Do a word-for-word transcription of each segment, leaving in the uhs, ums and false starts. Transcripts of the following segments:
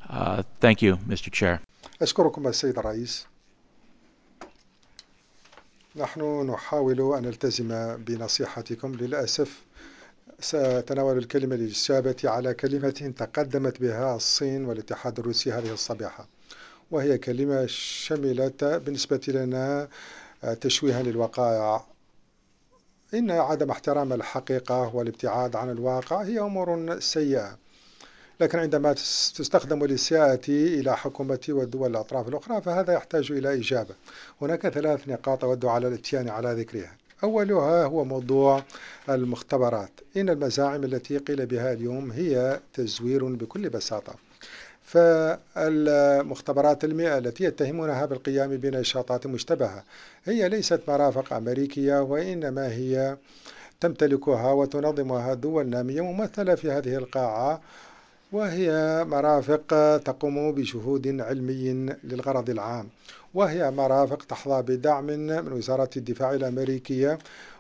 Uh, thank you, Mister Chair. أشكركم السيد الرئيس. نحن نحاول أن نلتزم بنصيحتكم. للأسف سأتناول الكلمة للإجابة على كلمة تقدمت بها الصين والاتحاد الروسي هذه الصباحة، وهي كلمة شملت بالنسبة لنا تشويها للوقائع. إن عدم احترام الحقيقة والابتعاد عن الواقع هي أمور سيئة، لكن عندما تستخدم الإساءة إلى حكومة والدول الأطراف الأخرى فهذا يحتاج إلى إجابة. هناك ثلاث نقاط أود على الاتيان على ذكرها. أولها هو موضوع المختبرات. إن المزاعم التي قيل بها اليوم هي تزوير بكل بساطة. فالمختبرات المئة التي يتهمونها بالقيام بنشاطات مشتبهة هي ليست مرافق أمريكية، وإنما هي تمتلكها وتنظمها دول نامية ممثلة في هذه القاعة، وهي مرافق تقوم بجهود علمي للغرض العام، وهي مرافق تحظى بدعم من وزارة الدفاع الأمريكية،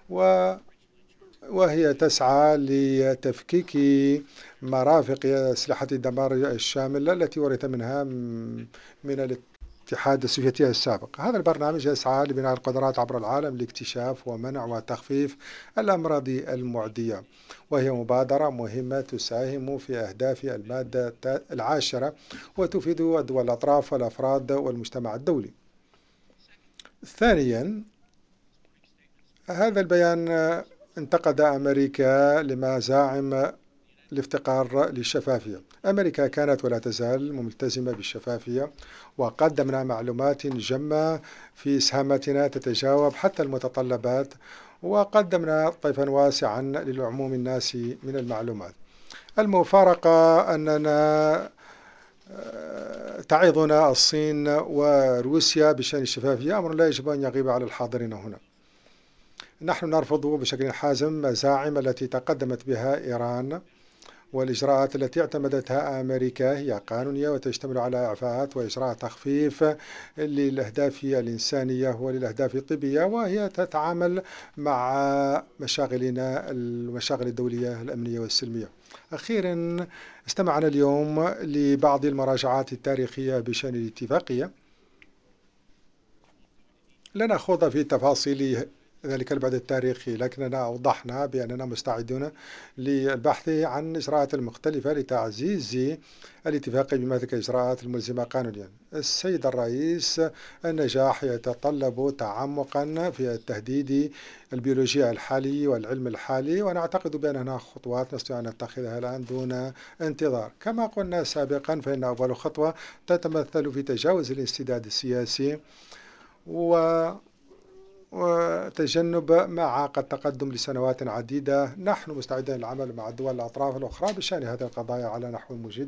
وهي تسعى لتفكيك مرافق أسلحة الدمار الشامل التي ورث منها من الاتحاد السوفيتي السابق. هذا البرنامج يسعى لبناء القدرات عبر العالم لاكتشاف ومنع وتخفيف الأمراض المعدية، وهي مبادرة مهمة تساهم في أهداف المادة العاشرة وتفيد الدول الأطراف والأفراد والمجتمع الدولي. ثانيا، هذا البيان انتقد أمريكا لمزاعم الافتقار للشفافية. أمريكا كانت ولا تزال ملتزمة بالشفافية، وقدمنا معلومات جمة في إسهاماتنا تتجاوب حتى المتطلبات، وقدمنا طيفا واسعا للعموم الناس من المعلومات. المفارقة أننا تعظنا الصين وروسيا بشأن الشفافية، أمر لا يجب أن يغيب على الحاضرين هنا. نحن نرفض بشكل حازم مزاعم التي تقدمت بها إيران، والإجراءات التي اعتمدتها أمريكا هي قانونية وتشتمل على إعفاءات وإجراء تخفيف للأهداف الإنسانية وللأهداف الطبية، وهي تتعامل مع مشاغلنا المشاغل الدولية الأمنية والسلمية. أخيرا، استمعنا اليوم لبعض المراجعات التاريخية بشأن الاتفاقية. لن نخوض في تفاصيل ذلك البعد التاريخي، لكننا أوضحنا بأننا مستعدون للبحث عن إجراءات المختلفة لتعزيز الاتفاق بما ذلك الإجراءات الملزمة قانونيا. السيد الرئيس، النجاح يتطلب تعمقا في التهديد البيولوجي الحالي والعلم الحالي، وأنا أعتقد بأن هناك خطوات نستطيع أن نتخذها الآن دون انتظار. كما قلنا سابقا، فإن أول خطوة تتمثل في تجاوز الانسداد السياسي و وتجنب ما عاق التقدم لسنوات عديدة. نحن مستعدين للعمل مع الدول الأطراف الأخرى بشأن هذه القضايا على نحو مجد